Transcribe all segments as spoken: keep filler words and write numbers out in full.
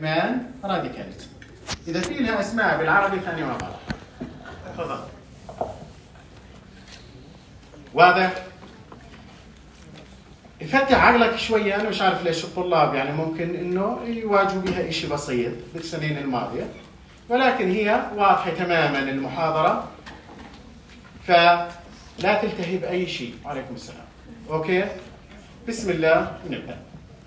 كمان راديكالز. إذا في لها أسماء بالعربي خلينا مع بعض. تفضل. واضح؟ يفتح عقلك شوية. أنا مش عارف ليش الطلاب يعني ممكن إنه يواجهوا بها إشي بسيط بالسنين الماضية، ولكن هي واضحة تماما المحاضرة، فلا تلتهي بأي شيء. وعليكم السلام. أوكي؟ بسم الله نبدأ.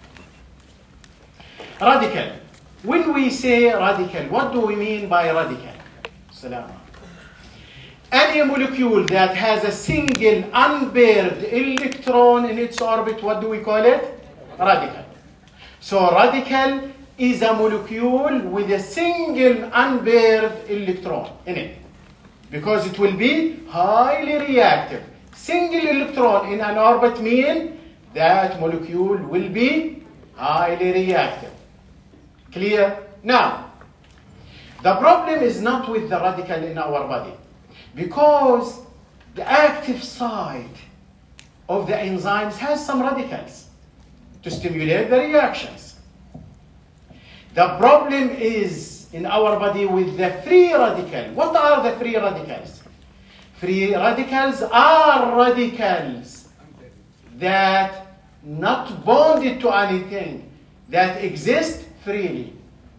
Radical. When we say radical, what do we mean by radical? Salam. Any molecule that has a single unpaired electron in its orbit, what do we call it? Radical. So radical is a molecule with a single unpaired electron in it, because it will be highly reactive. Single electron in an orbit means that molecule will be highly reactive. Clear? Now, the problem is not with the radical in our body, because the active site of the enzymes has some radicals to stimulate the reactions. The problem is in our body with the free radical. What are the free radicals? Free radicals are radicals that not bonded to anything, that exist freely.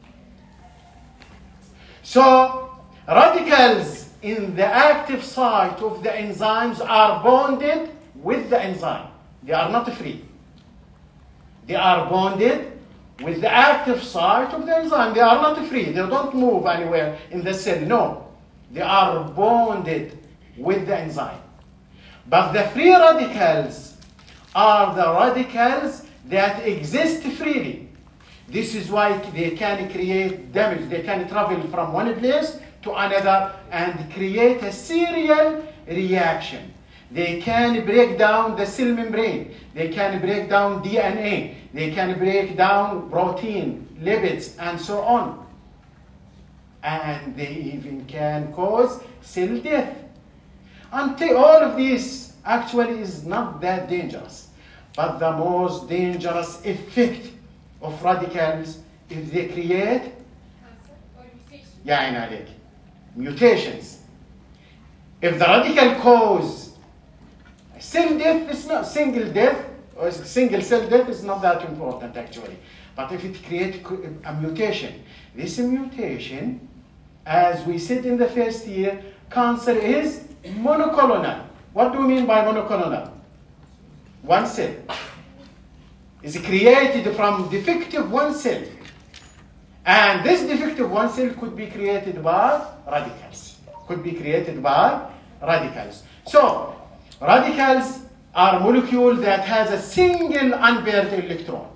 So radicals in the active site of the enzymes are bonded with the enzyme. They are not free. They are bonded with the active site of the enzyme. They are not free. They don't move anywhere in the cell. No. They are bonded with the enzyme. But the free radicals are the radicals that exist freely. This is why they can create damage. They can travel from one place to another and create a serial reaction. They can break down the cell membrane. They can break down D N A. They can break down protein, lipids, and so on. And they even can cause cell death. Until all of this actually is not that dangerous. But the most dangerous effect of radicals if they create يا عين عليك mutations. If the radical cause cell death, it's not single death or single cell death is not that important actually. But if it creates a mutation, this mutation, as we said in the first year, cancer is monoclonal. What do we mean by monoclonal? One cell is created from defective one cell. And this defective one cell could be created by radicals. Could be created by radicals. So, radicals are molecules that has a single unpaired electron.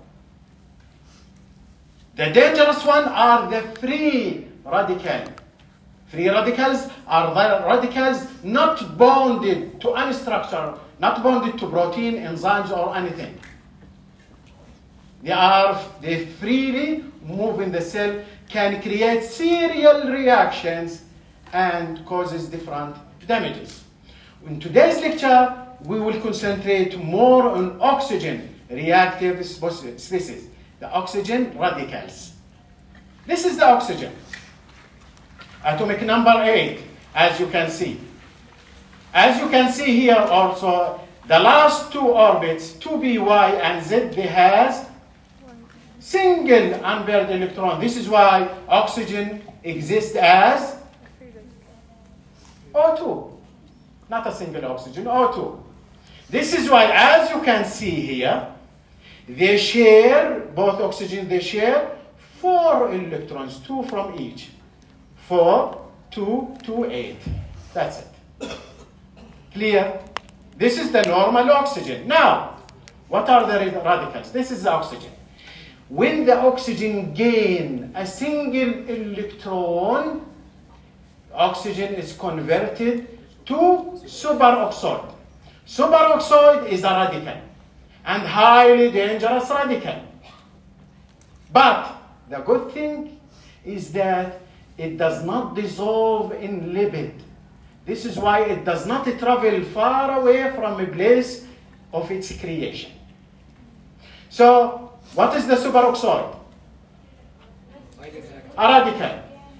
The dangerous one are the free radical. Free radicals are the radicals not bonded to any structure, not bonded to protein, enzymes, or anything. They are, they freely move in the cell, can create serial reactions, and causes different damages. In today's lecture, we will concentrate more on oxygen reactive species, the oxygen radicals. This is the oxygen. Atomic number eight, as you can see. As you can see here also, the last two orbits, two p, y, and z, they has single unpaired electron. This is why oxygen exists as O two. Not a single oxygen, O two. This is why, as you can see here, they share, both oxygen, they share four electrons, two from each. Four, two, two, eight. That's it. Clear? This is the normal oxygen. Now, what are the radicals? This is the oxygen. When the oxygen gain a single electron, oxygen is converted to superoxide. Superoxide is a radical and highly dangerous radical. But the good thing is that it does not dissolve in lipid. This is why it does not travel far away from a place of its creation. So, what is the superoxide? A radical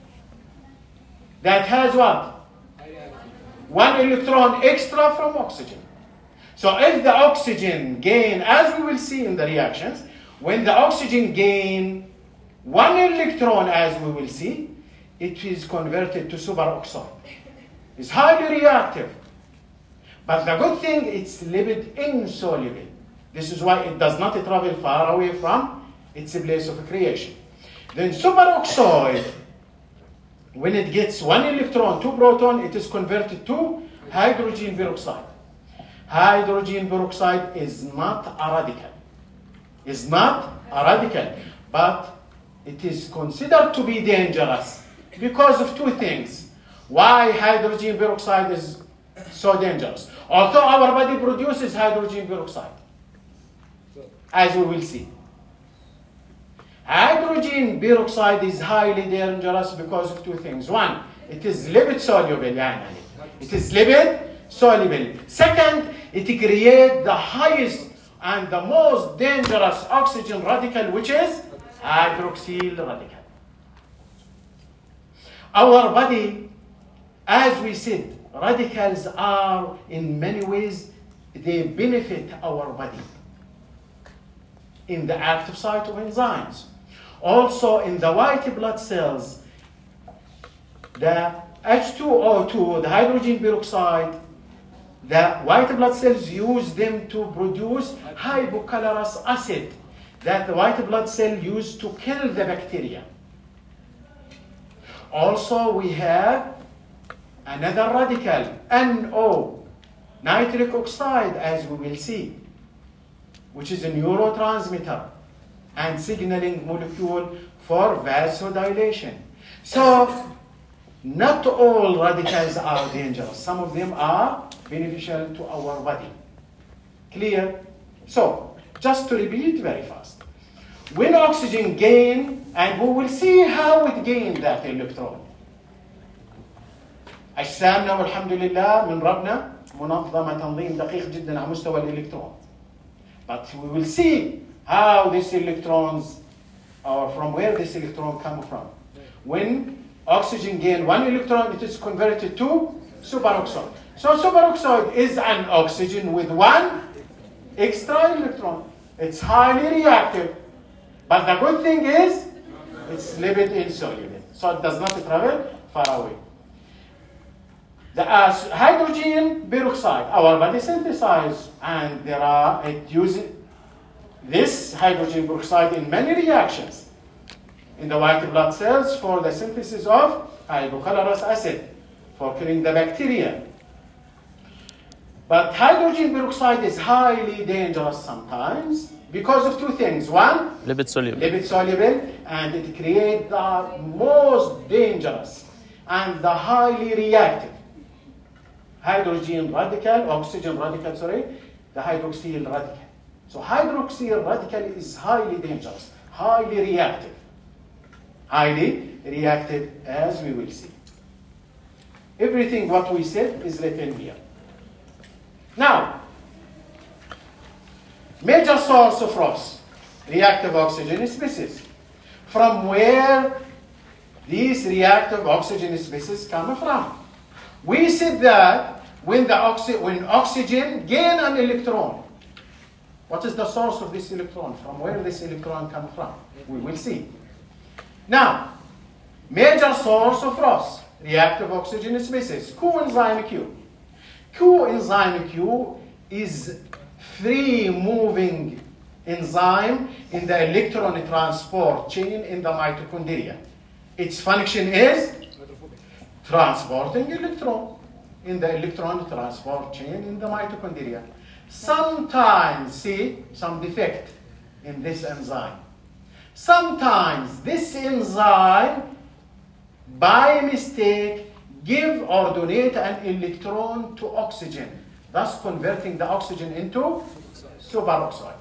that has what? One electron extra from oxygen. So if the oxygen gain, as we will see in the reactions, when the oxygen gain one electron, as we will see, it is converted to superoxide. It's highly reactive. But the good thing, it's lipid insoluble. This is why it does not travel far away from its place of creation. Then superoxide, when it gets one electron, two proton, it is converted to hydrogen peroxide. Hydrogen peroxide is not a radical. Is not a radical, but it is considered to be dangerous because of two things. Why hydrogen peroxide is so dangerous? Although our body produces hydrogen peroxide, as we will see. Hydrogen peroxide is highly dangerous because of two things. One, it is lipid soluble. It is lipid soluble. Second, it creates the highest and the most dangerous oxygen radical, which is hydroxyl radical. Our body, as we said, radicals are in many ways, they benefit our body in the active site of enzymes. Also in the white blood cells, the H two O two, the hydrogen peroxide, the white blood cells use them to produce hypochlorous acid that the white blood cell used to kill the bacteria. Also we have another radical, N O, nitric oxide, as we will see, which is a neurotransmitter and signaling molecule for vasodilation. So, not all radicals are dangerous. Some of them are beneficial to our body. Clear? So, just to repeat very fast. When oxygen gain, and we will see how it gained that electron. أجسامنا والحمد لله من ربنا منظمة تنظيم دقيق جدا على مستوى الإلكترون. But we will see how these electrons, or from where this electron come from. When oxygen gain one electron, it is converted to superoxide. So superoxide is an oxygen with one extra electron. It's highly reactive. But the good thing is, it's lipid insoluble. So it does not travel far away. The uh, hydrogen peroxide, our body synthesizes, and there are, it uses this hydrogen peroxide in many reactions in the white blood cells for the synthesis of hypochlorous acid for killing the bacteria. But hydrogen peroxide is highly dangerous sometimes because of two things. One, lipid soluble. Lipid soluble, and it creates the most dangerous and the highly reactive hydrogen radical, oxygen radical, sorry, the hydroxyl radical. So hydroxyl radical is highly dangerous, highly reactive. Highly reactive, as we will see. Everything what we said is written here. Now, major source of R O S, reactive oxygen species. From where these reactive oxygen species come from? We said that when, the oxy when oxygen gain an electron, what is the source of this electron? From where this electron come from? We will see. Now, major source of R O S, reactive oxygen species, coenzyme Q. Coenzyme Q is free-moving enzyme in the electron transport chain in the mitochondria. Its function is transporting electron in the electron transport chain in the mitochondria. Sometimes, see, some defect in this enzyme. Sometimes this enzyme, by mistake, give or donate an electron to oxygen, thus converting the oxygen into superoxide.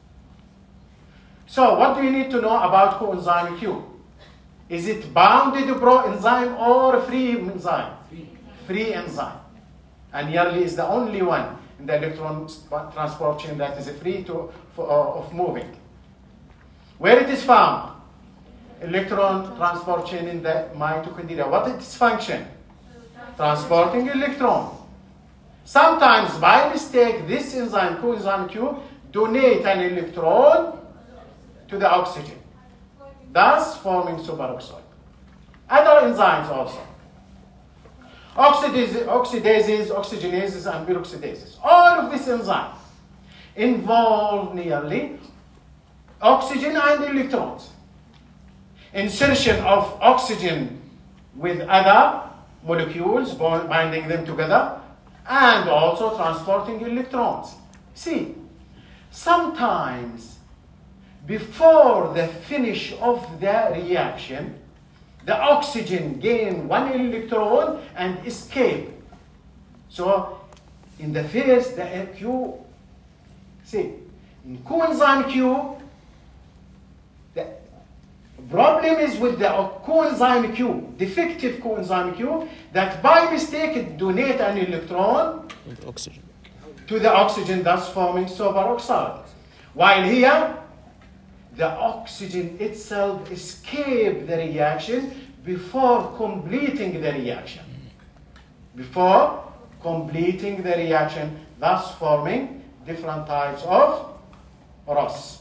So what do you need to know about coenzyme Q? Is it bounded pro-enzyme or free enzyme? Free. Free enzyme. And nearly is the only one in the electron transport chain that is free to, for, uh, of moving. Where it is found? electron transport chain in the mitochondria. What is its function? Transporting electron. Sometimes, by mistake, this enzyme, coenzyme Q, donate an electron to the oxygen, thus forming superoxide. Other enzymes also. Oxidases, oxidases, oxygenases, and peroxidases. All of these enzymes involve nearly oxygen and electrons. Insertion of oxygen with other molecules, binding them together, and also transporting electrons. See, sometimes before the finish of the reaction, the oxygen gain one electron and escape. So in the first, the Q, see, in coenzyme Q, the problem is with the coenzyme Q, defective coenzyme Q, that by mistake it donate an electron with oxygen to the oxygen, thus forming superoxide. While here, the oxygen itself escapes the reaction before completing the reaction. Before completing the reaction, thus forming different types of Ross.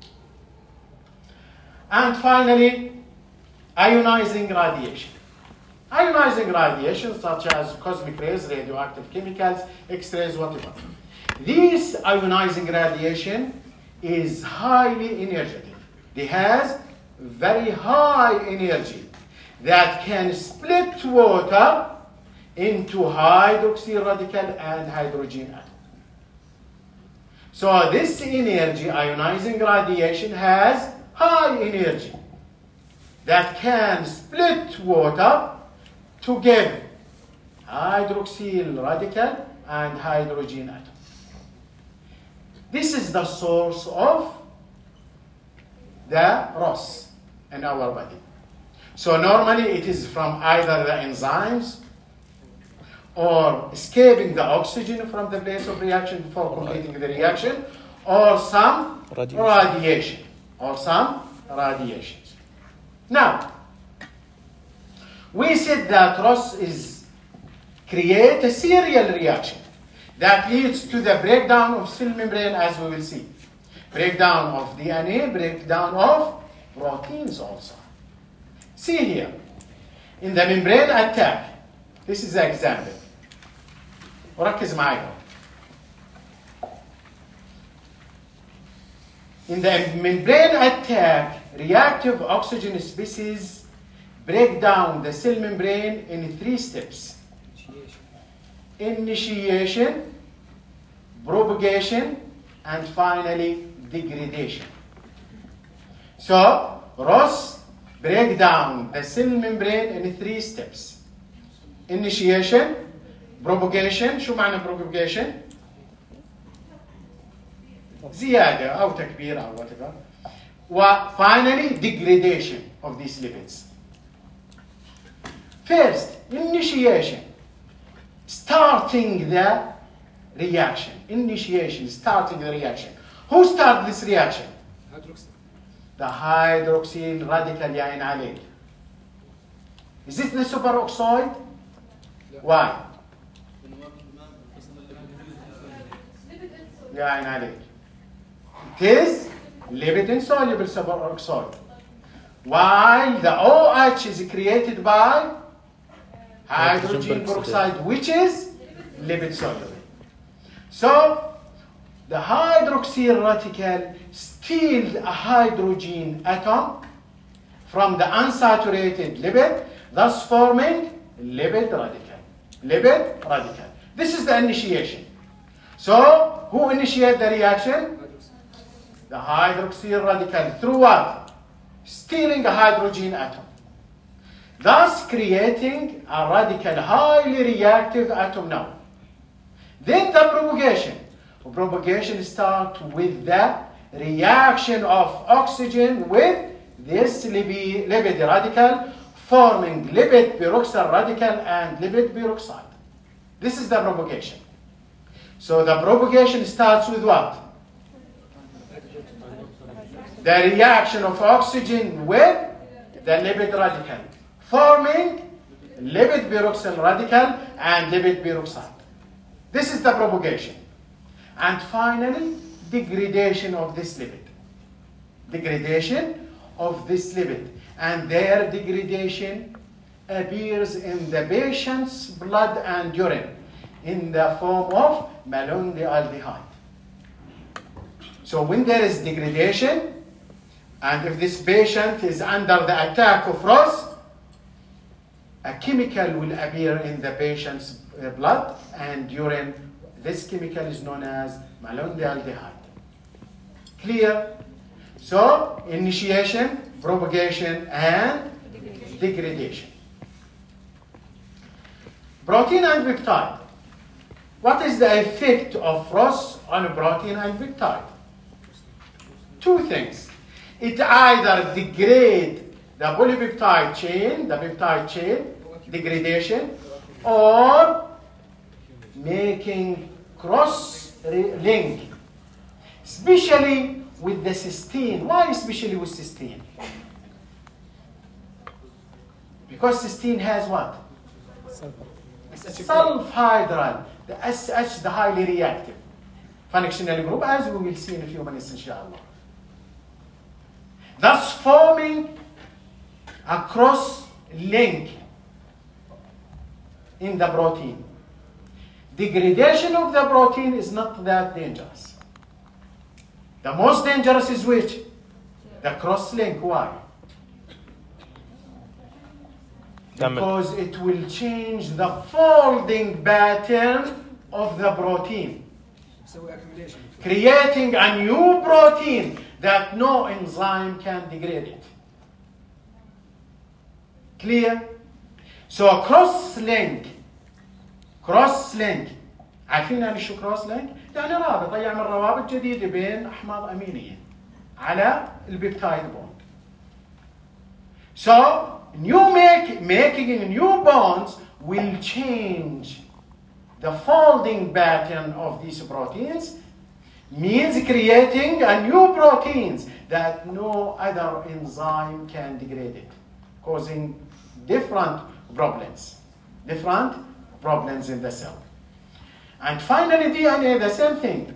And finally, ionizing radiation. Ionizing radiation, such as cosmic rays, radioactive chemicals, X-rays, whatever. This ionizing radiation is highly energetic. It has very high energy that can split water into hydroxyl radical and hydrogen atom. So this energy, ionizing radiation, has high energy that can split water to give hydroxyl radical and hydrogen atom. This is the source of the Ross in our body. So normally it is from either the enzymes or escaping the oxygen from the place of reaction before completing the reaction, or some radiation. radiation, or some radiations. Now, we said that Ross is create a serial reaction that leads to the breakdown of cell membrane, as we will see. Breakdown of D N A, breakdown of proteins also. See here, in the membrane attack, this is an example. وركز معايا. In the membrane attack, reactive oxygen species break down the cell membrane in three steps. Initiation, propagation, and finally degradation. So, Ross break down the cell membrane in three steps. Initiation, propagation. شو معنى propagation؟ زيادة أو تكبير أو whatever. و finally degradation of these lipids. First, initiation. Starting the reaction. Initiation, starting the reaction. Who started this reaction? Hydroxyl. The hydroxyl radical, يا عين عليك. Is it the superoxide? Why? يا عين عليك. It is lipid insoluble superoxide. While the OH is created by hydrogen peroxide, which is lipid soluble. So, the hydroxyl radical steals a hydrogen atom from the unsaturated lipid, thus forming lipid radical. Lipid radical. This is the initiation. So, who initiates the reaction? The hydroxyl radical. Through what? Stealing a hydrogen atom. Thus creating a radical, highly reactive atom now. Then the propagation. Propagation starts with the reaction of oxygen with this lipid, lipid radical, forming lipid peroxyl radical and lipid peroxide. This is the propagation. So the propagation starts with what? The reaction of oxygen with the lipid radical, forming lipid peroxyl radical and lipid peroxide. This is the propagation. And finally, degradation of this lipid. Degradation of this lipid. And their degradation appears in the patient's blood and urine in the form of malondialdehyde. So when there is degradation, and if this patient is under the attack of R O S, a chemical will appear in the patient's blood and urine. This chemical is known as malondialdehyde. Clear? So, initiation, propagation, and degradation. Protein and peptide. What is the effect of R O S on protein and peptide? Two things. It either degrades the polypeptide chain, the peptide chain, degradation, or making cross-link, especially with the cysteine. Why especially with cysteine? Because cysteine has what? Sulfhydryl. The S H, the highly reactive functional group, as we will see in a few minutes, inshallah. Thus forming a cross-link in the protein. Degradation of the protein is not that dangerous. The most dangerous is which? The cross-link. Why? Because it will change the folding pattern of the protein, creating a new protein that no enzyme can degrade it. Clear? So cross-link cross-link عارفين يعني شو cross-link؟ يعني رابط يعمل روابط جديدة بين أحماض أمينية على البيبتايد bond. So new make, making new bonds will change the folding pattern of these proteins, means creating a new proteins that no other enzyme can degrade it, causing different problems, different problems in the cell. And finally, D N A, the same thing.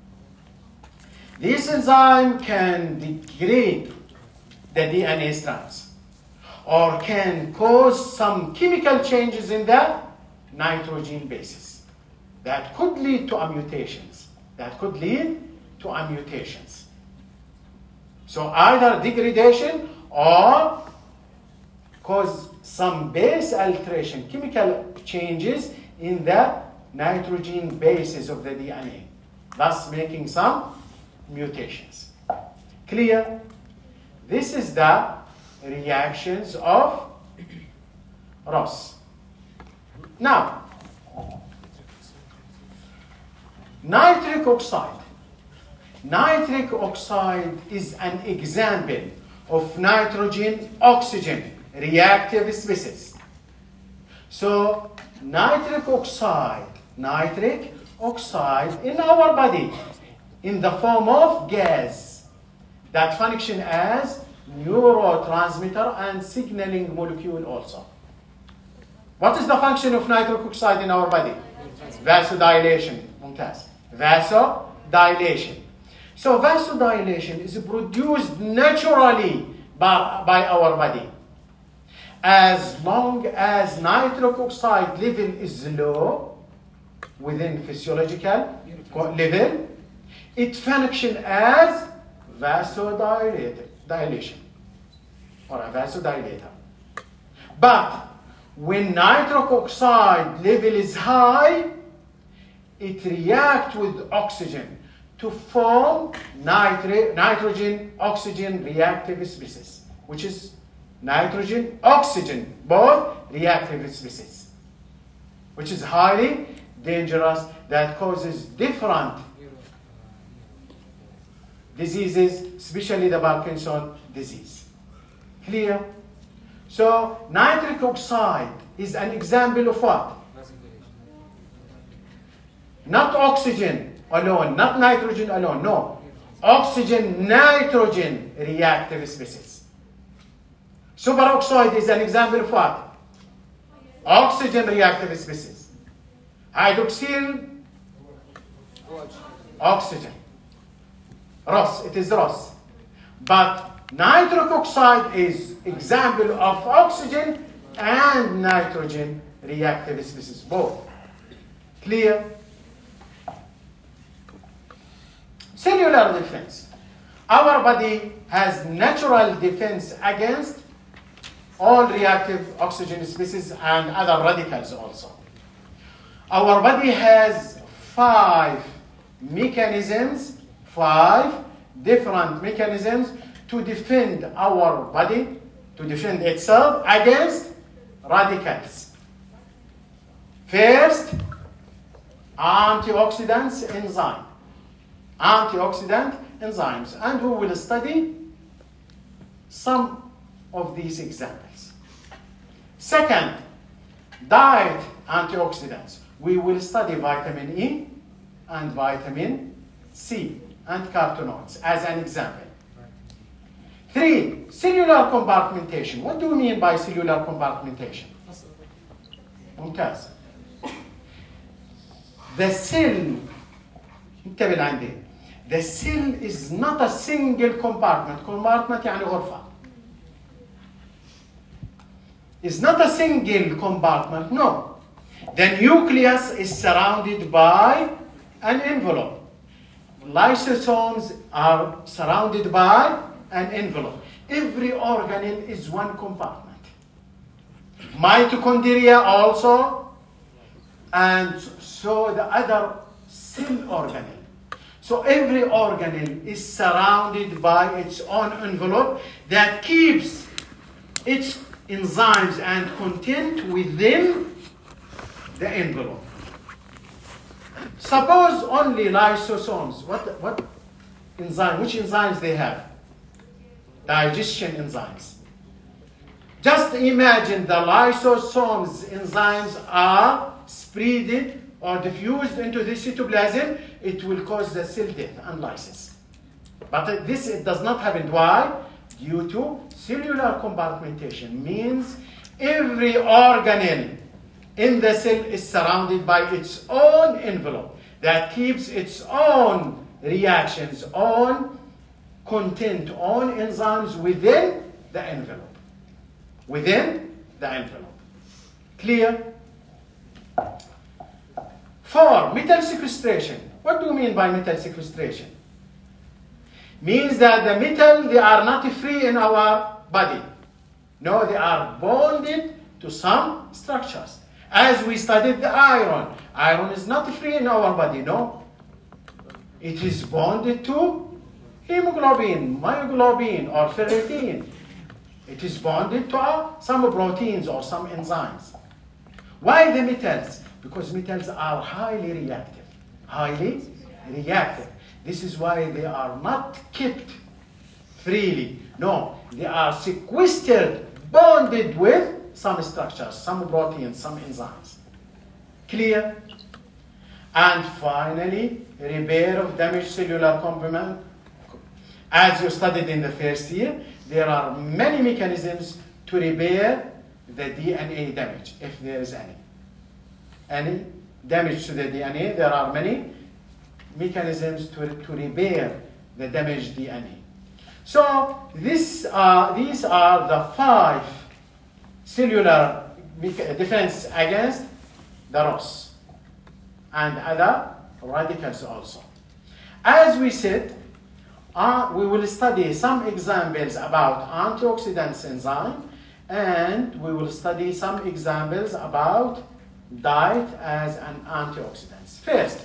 This enzyme can degrade the D N A strands, or can cause some chemical changes in the nitrogen bases that could lead to mutations. That could lead to mutations. So either degradation or cause some base alteration, chemical changes in the nitrogen bases of the D N A, thus making some mutations. Clear? This is the reactions of R O S. Now, nitric oxide. Nitric oxide is an example of nitrogen-oxygen reactive species. So, nitric oxide, nitric oxide in our body in the form of gas that function as neurotransmitter and signaling molecule also. What is the function of nitric oxide in our body? Vasodilation. ممتاز. Vasodilation. So vasodilation is produced naturally by, by our body. As long as nitric oxide level is low, within physiological level, it functions as vasodilator, dilation, or a vasodilator. But when nitric oxide level is high, it reacts with oxygen to form nitri nitrogen-oxygen reactive species, which is nitrogen-oxygen, both reactive species, which is highly dangerous, that causes different diseases, especially the Parkinson disease. Clear? So nitric oxide is an example of what? Not oxygen alone, not nitrogen alone, no. Oxygen, nitrogen reactive species. Superoxide is an example of what? Oxygen reactive species. Hydroxyl, oxygen. Ross, it is Ross. But nitric oxide is example of oxygen and nitrogen reactive species, both. Clear? Cellular defense. Our body has natural defense against all reactive oxygen species and other radicals also. Our body has five mechanisms, five different mechanisms to defend our body, to defend itself against radicals. First, antioxidants enzyme. Antioxidant enzymes. And we will study some of these examples. Second, diet antioxidants. We will study vitamin E and vitamin C and carotenoids as an example. Three, cellular compartmentation. What do we mean by cellular compartmentation? ممتاز. The cell, انتبه لعندي. The cell is not a single compartment. Compartment يعني غرفة. It's not a single compartment, no. The nucleus is surrounded by an envelope. Lysosomes are surrounded by an envelope. Every organelle is one compartment. Mitochondria also, and so the other cell organelle. So every organelle is surrounded by its own envelope that keeps its enzymes and content within the envelope. Suppose only lysosomes. What, what enzyme? Which enzymes they have? Digestion enzymes. Just imagine the lysosomes enzymes are spreaded or diffused into the cytoplasm. It will cause the cell death and lysis. But this it does not happen. Why? Due to cellular compartmentation. Means every organelle in the cell is surrounded by its own envelope that keeps its own reactions, own content, own enzymes within the envelope. Within the envelope. Clear? Four, metal sequestration. What do you mean by metal sequestration? Means that the metal, they are not free in our body. No, they are bonded to some structures. As we studied the iron. Iron is not free in our body, no. It is bonded to hemoglobin, myoglobin, or ferritin. It is bonded to some proteins or some enzymes. Why the metals? Because metals are highly reactive. Highly reactive. This is why they are not kept freely. No, they are sequestered, bonded with some structures, some proteins, some enzymes. Clear? And finally, repair of damaged cellular complement. As you studied in the first year, there are many mechanisms to repair the D N A damage, if there is any. Any damage to the D N A, there are many mechanisms to, to repair the damaged D N A. So this, uh, these are the five cellular defense against the Ross and other radicals also. As we said, uh, we will study some examples about antioxidants enzyme, and we will study some examples about diet as an antioxidant. First,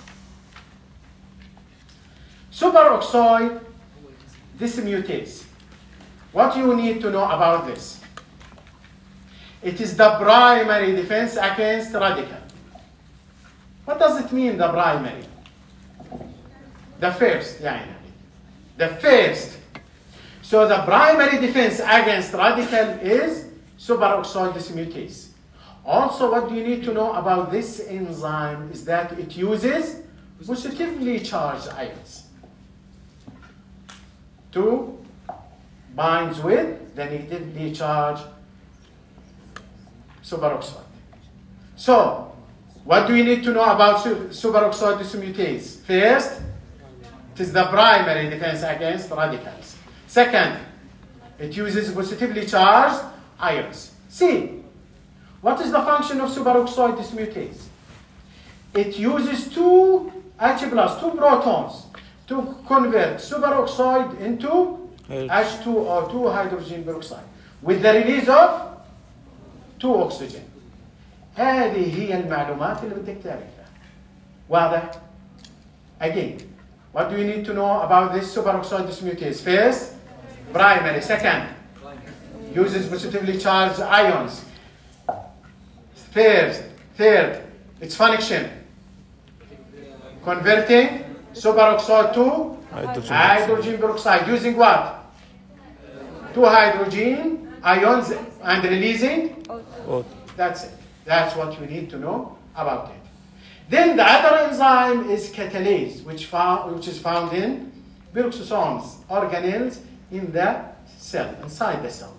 superoxide dismutase. What you need to know about this? It is the primary defense against radical. What does it mean, the primary? The first, yeah. The first. So the primary defense against radical is superoxide dismutase. Also, what do you need to know about this enzyme is that it uses positively charged ions to binds with the negatively charged superoxide. So, what do we need to know about superoxide dismutase? First, it is the primary defense against radicals. Second, it uses positively charged ions. C, what is the function of superoxide dismutase? It uses two H plus, two protons, to convert superoxide into H two O two hydrogen peroxide with the release of two oxygen. هذه هي المعلومات اللي بدك تعرفها. واضح؟ Again, what do you need to know about this superoxide dismutase? First, primary. Second, uses positively charged ions. First, third, its function, converting superoxide to hydrogen, hydrogen peroxide using what? Two hydrogen ions and releasing? O. That's it. That's what we need to know about it. Then the other enzyme is catalase, which, found, which is found in peroxisomes, organelles in the cell, inside the cell.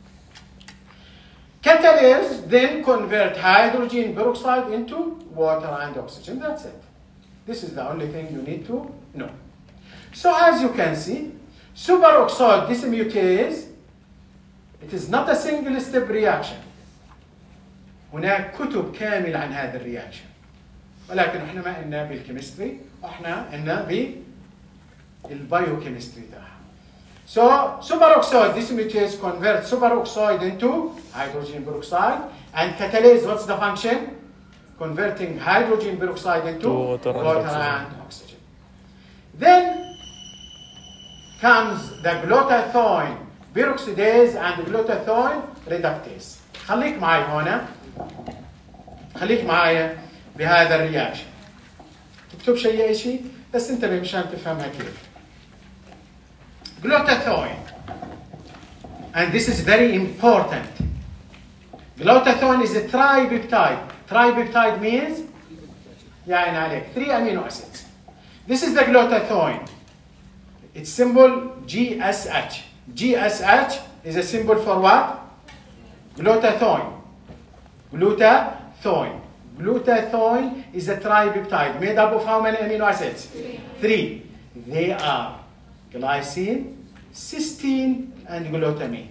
Catalase then convert hydrogen peroxide into water and oxygen. That's it. This is the only thing you need to know. So as you can see, superoxide dismutase, it is not a single step reaction. هناك كتب كاملة عن هذا الرياكشن. ولكن احنا ما قلنا بالكيمستري، احنا قلنا بالبايوكيمستري تاعها. So superoxide dismutase converts superoxide into hydrogen peroxide, and catalase, what's the function? Converting hydrogen peroxide into water, water and oxygen. Then comes the glutathione peroxidase and glutathione reductase. خليك معي هنا. خليك معي بهذا الرياكشن. تكتب شيء أي شيء بس انتبه مشان تفهمها كيف. Glutathione, and this is very important. Glutathione is a tripeptide. Tripeptide means يعني عليك three amino acids. This is the glutathione. Its symbol G S H. G S H is a symbol for what? Glutathione. Glutathione. Glutathione is a tripeptide made up of how many amino acids? Three. Three. They are glycine, cysteine, and glutamate.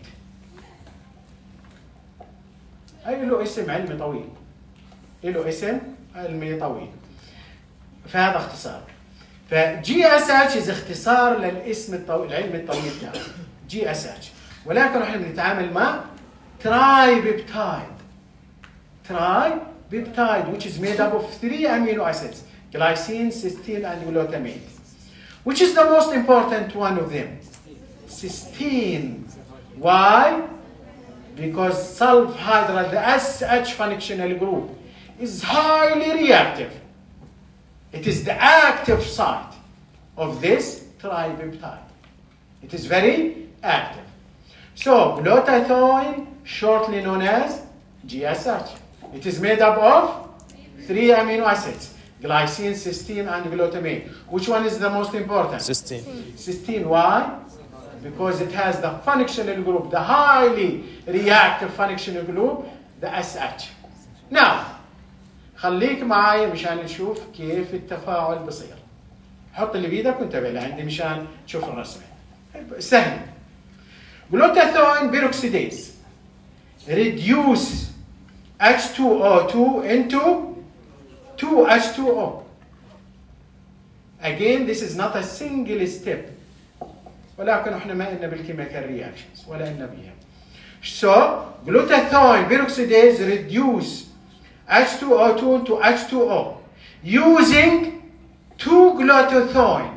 أي له اسم علمي طويل. له اسم علمي طويل. فهذا اختصار. فجي اس اتش اختصار للاسم الطويل العلمي الطويل تاعه. جي اس اتش. ولكن احنا بنتعامل مع tripeptide. Tripeptide, which is made up of three amino acids: glycine, cysteine, and glutamate. Which is the most important one of them? Cysteine. Why? Because sulfhydryl, the S H functional group, is highly reactive. It is the active site of this tripeptide. It is very active. So, glutathione, shortly known as G S H. It is made up of three amino acids: glycine, cysteine, and glutamate. Which one is the most important? Cysteine. Cysteine. Why? Because it has the functional group, the highly reactive functional group, the S H. Now, خليك معي مشان نشوف كيف التفاعل بصير. حط اللي بيدك وانتبه لعندي مشان تشوف الرسمة. سهل. Glutathione peroxidase reduce H two O two into two H two O. Again, this is not a single step. ولكن احنا ما قلنا بالكيميكال رياكشنز ولا قلنا بيها. So, glutathione peroxidase reduce H two O two into H two O using two glutathione.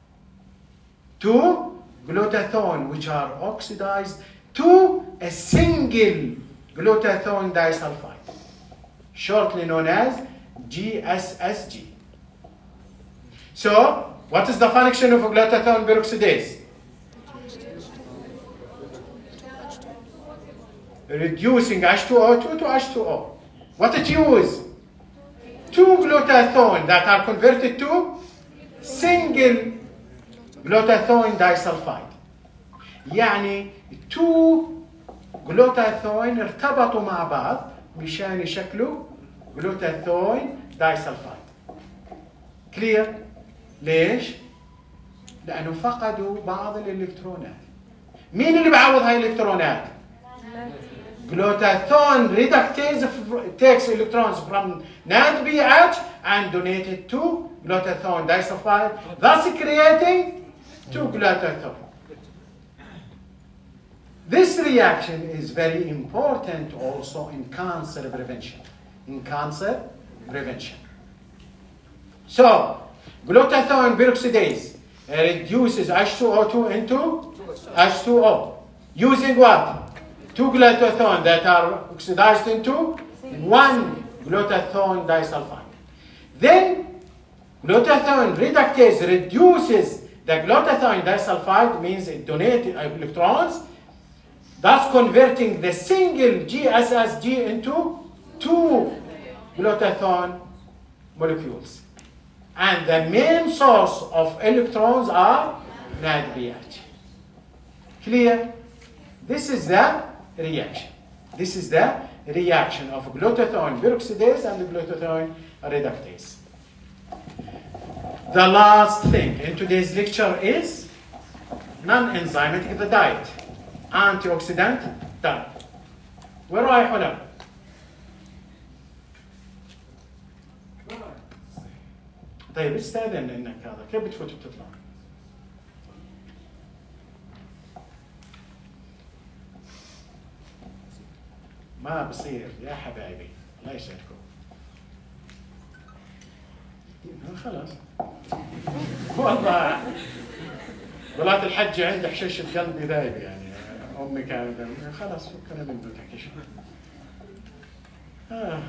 Two glutathione which are oxidized to a single glutathione disulfide, shortly known as G S S G. So, what is the function of glutathione peroxidase? Reducing H two O two to H two O. What it uses? Two glutathione that are converted to single glutathione disulfide. يعني two glutathione ارتبطوا مع بعض مشان يشكلوا glutathione disulfide. كلير؟ ليش؟ لأنه فقدوا بعض الإلكترونات. مين اللي بعوض هاي الإلكترونات؟ Glutathione reductase takes electrons from N A D P H and donate it to glutathione disulfide, thus creating two glutathione. This reaction is very important also in cancer prevention. In cancer prevention. So, glutathione peroxidase reduces H two O two into H two O using what? Two glutathione that are oxidized into one glutathione disulfide. Then glutathione reductase reduces the glutathione disulfide, means it donates electrons, thus converting the single G S S G into two glutathione molecules. And the main source of electrons are N A D P H. Clear? This is the reaction. This is the reaction of glutathione peroxidase and glutathione reductase. The last thing in today's lecture is non-enzymatic the diet. Antioxidant diet. Where are you now? طيب استاذن انك هذا كيف بتفوت وبتطلع؟ ما بصير يا حبايبي الله يسعدكم. خلاص والله ولاد الحج عندي حشيشة قلبي ذايب يعني امي كانت خلاص فكنا من تحكي شو. آه.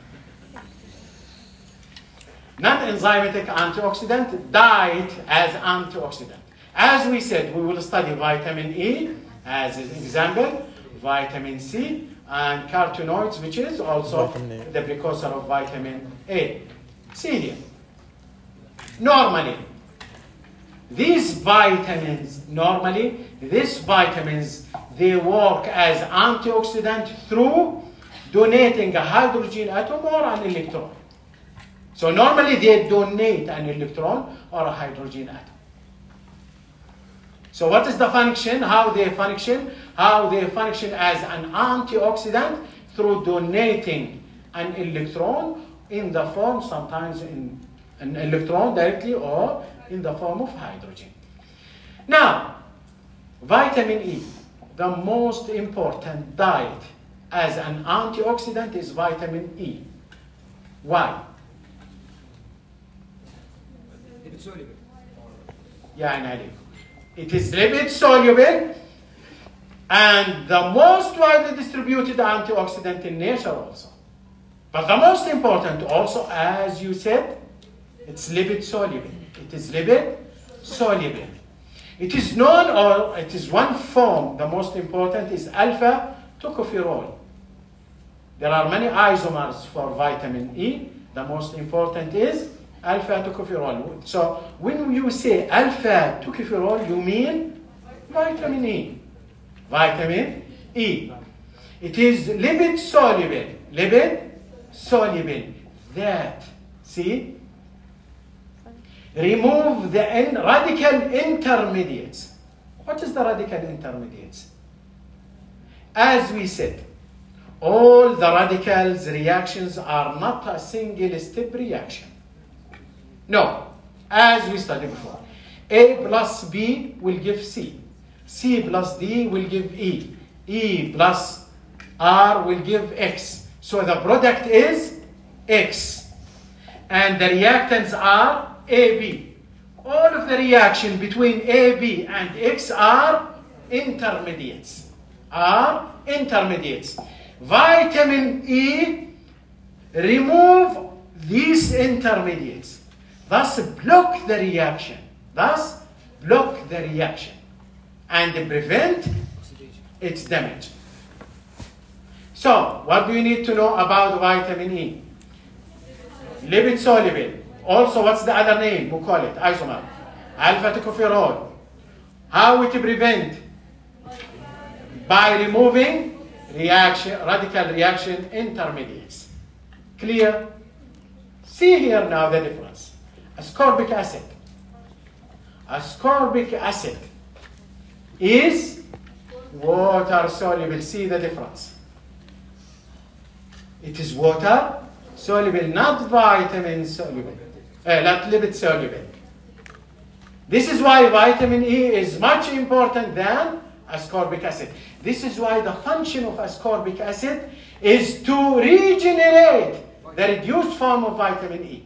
Non-enzymatic antioxidant diet as antioxidant. As we said, we will study vitamin E as an example, vitamin C, and carotenoids, which is also the precursor of vitamin A. See here. Normally, these vitamins, normally, these vitamins, they work as antioxidant through donating a hydrogen atom or an electron. So normally they donate an electron or a hydrogen atom. So what is the function? How they function? How they function as an antioxidant through donating an electron in the form, sometimes in an electron directly or in the form of hydrogen. Now, vitamin E, the most important diet as an antioxidant is vitamin E. Why? Soluble. يعني عليكم. It is lipid soluble and the most widely distributed antioxidant in nature also. But the most important also, as you said, it's lipid soluble. It is lipid soluble. It is known, or it is one form, the most important is alpha tocopherol. There are many isomers for vitamin E. The most important is alpha tocopherol. So when you say alpha tocopherol, you mean vitamin E. Vitamin E. It is lipid soluble. Lipid soluble. That, see, remove the in radical intermediates. What is the radical intermediates? As we said, all the radicals reactions are not a single step reaction. No, as we studied before. A plus B will give C. C plus D will give E. E plus R will give X. So the product is X. And the reactants are A B. All of the reaction between A B and X are intermediates. Are intermediates. Vitamin E remove these intermediates. Thus block the reaction. Thus block the reaction. And prevent its damage. So, what do you need to know about vitamin E? Lipid soluble. Also, what's the other name? We call it isomer. Alpha tocopherol. How it prevent by removing reaction, radical reaction intermediates. Clear? See here now the difference. Ascorbic acid. Ascorbic acid is water soluble. See the difference. It is water soluble, not vitamin soluble, uh, not lipid soluble. This is why vitamin E is much important than ascorbic acid. This is why the function of ascorbic acid is to regenerate the reduced form of vitamin E.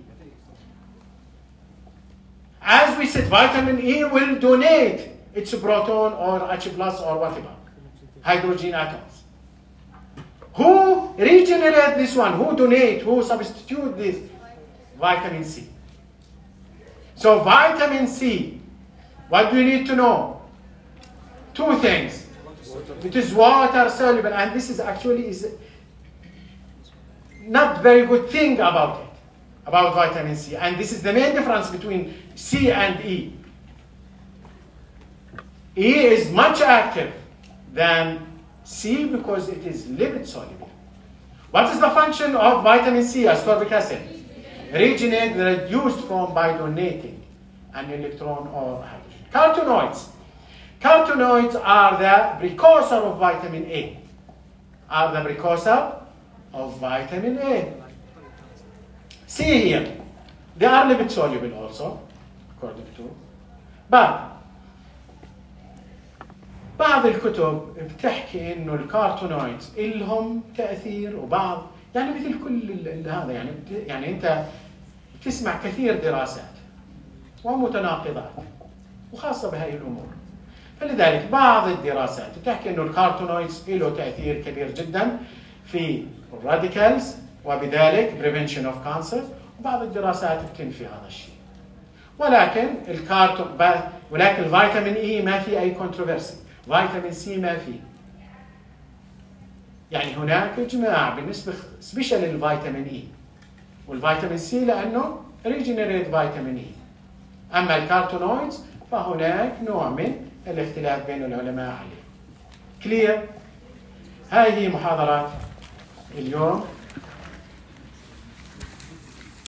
As we said, vitamin E will donate its proton or H plus or whatever, hydrogen atoms. Who regenerate this one? Who donate? Who substitute this? Vitamin C. So vitamin C, what do you need to know? Two things. It is water soluble, and this is actually is not very good thing about it, about vitamin C. And this is the main difference between C and E. E is much active than C because it is lipid soluble. What is the function of vitamin C, ascorbic acid? Regenerate the reduced form by donating an electron or hydrogen. Carotenoids. Carotenoids are the precursor of vitamin A. Are the precursor of vitamin A. See here, they are lipid soluble also, according to. But بعض الكتب بتحكي انه الكارتونويدز لهم تاثير وبعض يعني مثل كل هذا يعني يعني انت بتسمع كثير دراسات ومتناقضات وخاصه بهذه الامور. فلذلك بعض الدراسات بتحكي انه الكارتونويدز له تاثير كبير جدا في الراديكالز وبذلك prevention of cancer، وبعض الدراسات بتنفي هذا الشيء. ولكن الكارتون ولكن الفيتامين اي ما في اي كونتروفيرسي. فيتامين سي ما في. يعني هناك اجماع بالنسبه سبيشال للفيتامين اي والفيتامين سي لانه ريجنريت فيتامين اي. اما الكارتونويدز فهناك نوع من الاختلاف بين العلماء عليه. كلير؟ هذه محاضرات اليوم.